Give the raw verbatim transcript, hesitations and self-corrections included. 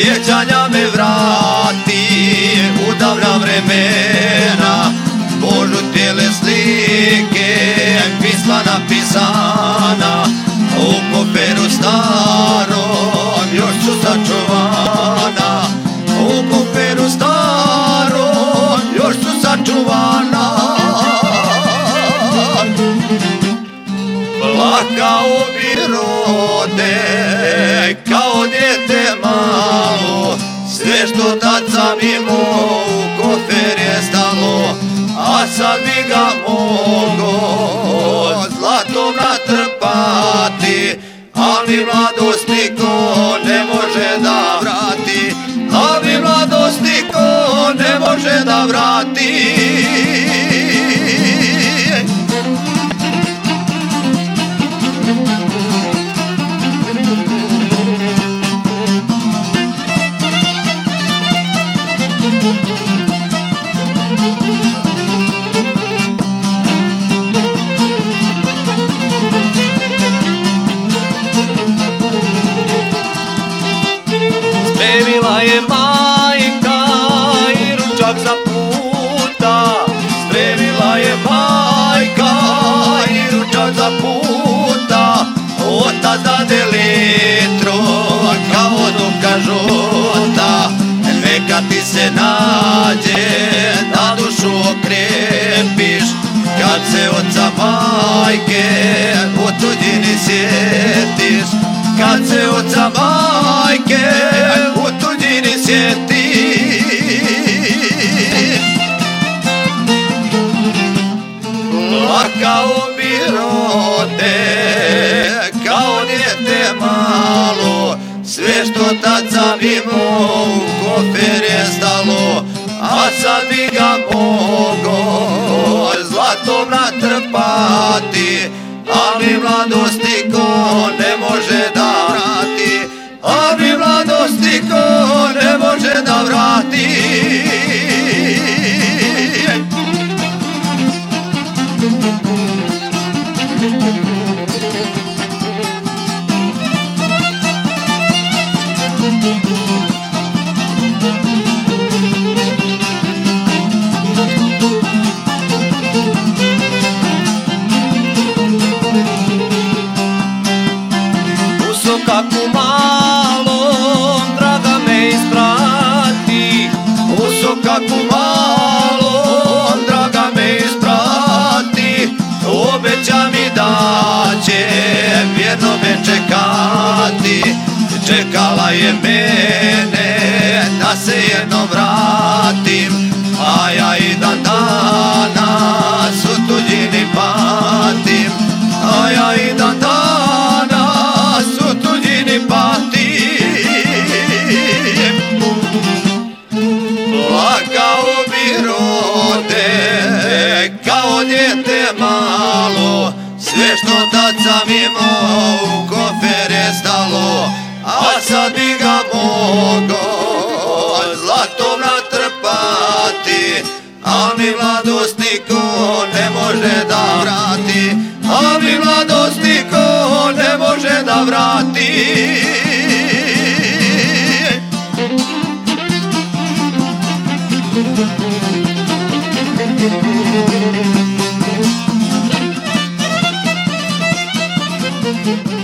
sjećanja me vrati u davna vremena, požutjele slike, pisma napisana u koferu starom, još su sačuvana. U koferu starom, još su sačuvana. Plakao bi rode, kao djete malo, sve što tad sam imao u kofer je stalo, a sad bi ga mogo zlatom natrpati, al mi mladost niko ne može da vrati, al mi mladost niko ne može da vrati. Spremila je majka i ručak za puta, spremila je majka i ručak za puta, otac dade litru kao dupka žuta, neka ti se nađe da dušu okrepiš, kad se oca majke u tuđini sjetiš, kad se oca majke u tuđini sjetiš. Plakao bi rode, kao djete malo, sve što tad sam imao u kofer je stalo, a sad bi ga mogo zlatom natrpati, a mi mladost niko ne može da vrati, a mi mladost niko ne može da vrati. Kako malom, draga me isprati, uso kako malom, draga me isprati, obeća mi da će vjerno me čekati, čekala je mene da se jednom vratim, a ja i dan danas u tuđini patim, a ja i dan danas u tuđini patim. Plakao bi rode, kao djete malo, sve što tad sam imao u kofer je stalo, a sad bi ga mogo zlatom natrpati, a mi mladost niko ne može da vrati, a mi mladost niko ne može da vrati. Thank you.